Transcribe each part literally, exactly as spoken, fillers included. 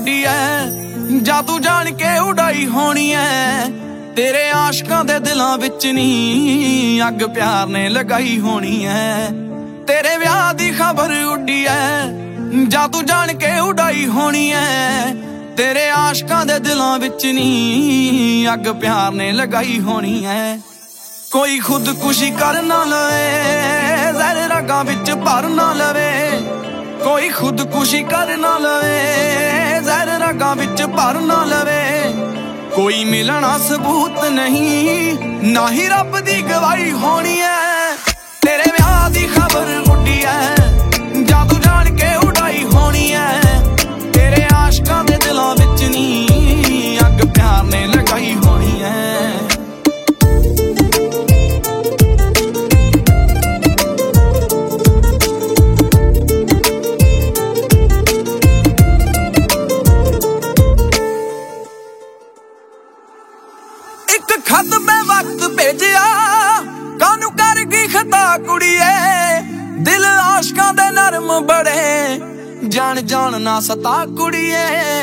ਉੱਡੀ ਐ ਜਾਂ ਤੂੰ ਜਾਣ ਕੇ ਉਡਾਈ ਹੋਣੀ ਐ। ਤੇਰੇ ਆਸ਼ਕਾਂ ਦੇ ਦਿਲਾਂ ਵਿੱਚ ਨੀ ਅੱਗ ਪਿਆਰ ਨੇ ਲਗਾਈ ਹੋਣੀ ਐ। ਤੇਰੇ ਵਿਆਹ ਦੀ ਖਬਰ ਉੱਡੀ ਐ ਜਾਂ ਤੂੰ ਜਾਣ ਕੇ ਉਡਾਈ ਹੋਣੀ ਐ। ਤੇਰੇ ਆਸ਼ਕਾਂ ਦੇ ਦਿਲਾਂ ਵਿੱਚ ਨੀ ਅੱਗ ਪਿਆਰ ਨੇ ਲਗਾਈ ਹੋਣੀ ਐ। ਕੋਈ ਖੁਦਕੁਸ਼ੀ ਕਰ ਨਾ ਲਵੇ, ਜ਼ਹਿਰ ਰਗਾਂ ਵਿੱਚ ਭਰ ਨਾ ਲਵੇ। ਕੋਈ ਖੁਦਕੁਸ਼ੀ ਕਰ ਨਾ ਲਵੇ, ਜ਼ਹਿਰ ਰਗਾਂ ਵਿੱਚ ਭਰ ਨਾ ਲਵੇ। ਕੋਈ ਮਿਲਣਾ ਸਬੂਤ ਨਹੀਂ, ਨਾ ਹੀ ਰੱਬ ਦੀ ਗਵਾਹੀ ਹੋਣੀ ਐ। ਤੇਰੇ ਵਿਆਹ ਦੀ ਖਬਰ ਉੱਡੀ ਐ ਜਾਂ ਤੂੰ ਜਾਣ ਕੇ ਉਡਾਈ ਹੋਣੀ ਐ। ਤੇਰੇ ਆਸ਼ਕਾਂ ਦੇ ਦਿਲਾਂ ਵਿੱਚ ਨੀ ਅੱਗ ਪਿਆਰ ਨੇ ਲਗਾਈ ਹੋਣੀ ਐ। ਇੱਕ ਖਤ ਮੈਂ ਵਕਤ ਭੇਜਿਆ, ਕਾਹਨੂੰ ਕਰ ਗਈ ਖਤਾ ਕੁੜੀਏ। ਦਿਲ ਆਸ਼ਕਾਂ ਦੇ ਨਰਮ ਬੜੇ, ਜਾਣ ਜਾਣ ਨਾ ਸਤਾ ਕੁੜੀਏ।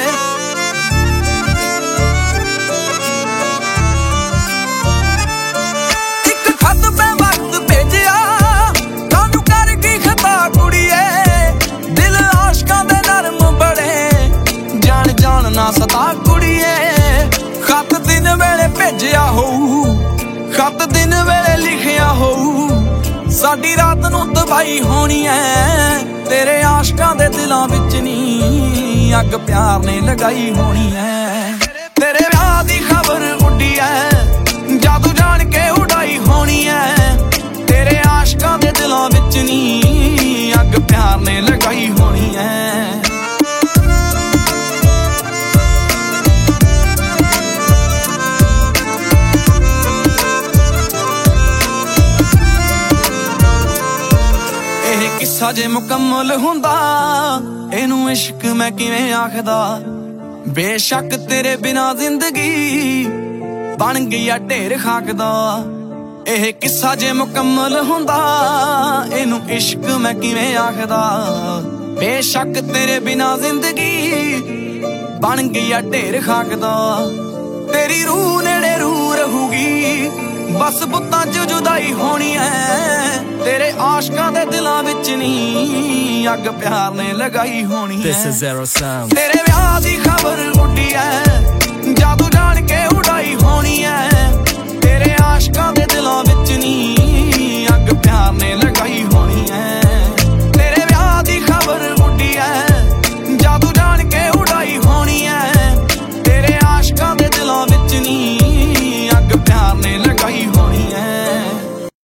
ਇੱਕ ਖਤ ਮੈਂ ਵਕਤ ਭੇਜਿਆ, ਕਾਹਨੂੰ ਕਰ ਗਈ ਖਤਾ ਕੁੜੀਏ। ਦਿਲ ਆਸ਼ਕਾਂ ਦੇ ਨਰਮ ਬੜੇ, ਜਾਣ ਜਾਣ ਨਾ ਸਤਾ ਕੁੜੀਏ। ਖਤ ਦਿਨ ਵੇਲੇ ਭੇਜਿਆ ਹੋਊ, ਖਤ ਦਿਨ ਵੇਲੇ ਲਿਖਿਆ ਹੋਊ। ਸਾਡੀ ਰਾਤ ਨੂੰ ਤਬਾਹੀ ਹੋਣੀ ਐ। ਤੇਰੇ ਆਸ਼ਕਾਂ ਦੇ ਦਿਲਾਂ ਵਿੱਚ ਨੀ ਅੱਗ ਪਿਆਰ ਨੇ ਲਗਾਈ ਹੋਣੀ ਐ। ਤੇਰੇ ਵਿਆਹ ਦੀ ਖਬਰ ਉੱਡੀ ਐ ਜਾਂ ਤੂੰ ਜਾਣ ਕੇ ਉਡਾਈ ਹੋਣੀ ਐ। ਤੇਰੇ ਆਸ਼ਕਾਂ ਦੇ ਦਿਲਾਂ ਵਿੱਚ ਨੀ ਅੱਗ ਪਿਆਰ ਨੇ ਲਗਾਈ ਹੋਣੀ ਐ। ਕਿੱਸਾ ਜੇ ਮੁਕੰਮਲ ਹੁੰਦਾ, ਇਹਨੂੰ ਇਸ਼ਕ ਮੈਂ ਕਿਵੇਂ ਆਖਦਾ। ਬੇਸ਼ੱਕ ਤੇਰੇ ਬਿਨਾ ਜ਼ਿੰਦਗੀ ਬਣ ਗਈ ਆ ਢੇਰ ਖਾਕ ਦਾ। ਇਹ ਕਿੱਸਾ ਜੇ ਮੁਕੰਮਲ ਹੁੰਦਾ, ਇਹਨੂੰ ਇਸ਼ਕ ਮੈਂ ਕਿਵੇਂ ਆਖਦਾ। ਬੇਸ਼ੱਕ ਤੇਰੇ ਬਿਨਾ ਜ਼ਿੰਦਗੀ ਬਣ ਗਈ ਆ ਢੇਰ ਖਾਕ ਦਾ। ਤੇਰੀ ਰੂਹ ਨੇੜੇ ਰੂਹ ਰਹੂਗੀ, ਬਸ ਬੁੱਤਾਂ ਚ ਜੁਦਾਈ ਹੋਣੀ ਐ। ਤੇਰੇ ਆਸ਼ਕਾਂ ਦੇ ਦਿਲਾਂ ਵਿੱਚ ਨੀ ਅੱਗ ਪਿਆਰ ਨੇ ਲਗਾਈ ਹੋਣੀ ਐ। ਤੇਰੇ ਵਿਆਹ ਦੀ ਖਬਰ ਉੱਡੀ ਐ ਜਾਂ ਤੂੰ ਜਾਣ ਕੇ ਉਡਾਈ ਹੋਣੀ ਐ। ਤੇਰੇ ਆਸ਼ਕਾਂ ਦੇ ਦਿਲਾਂ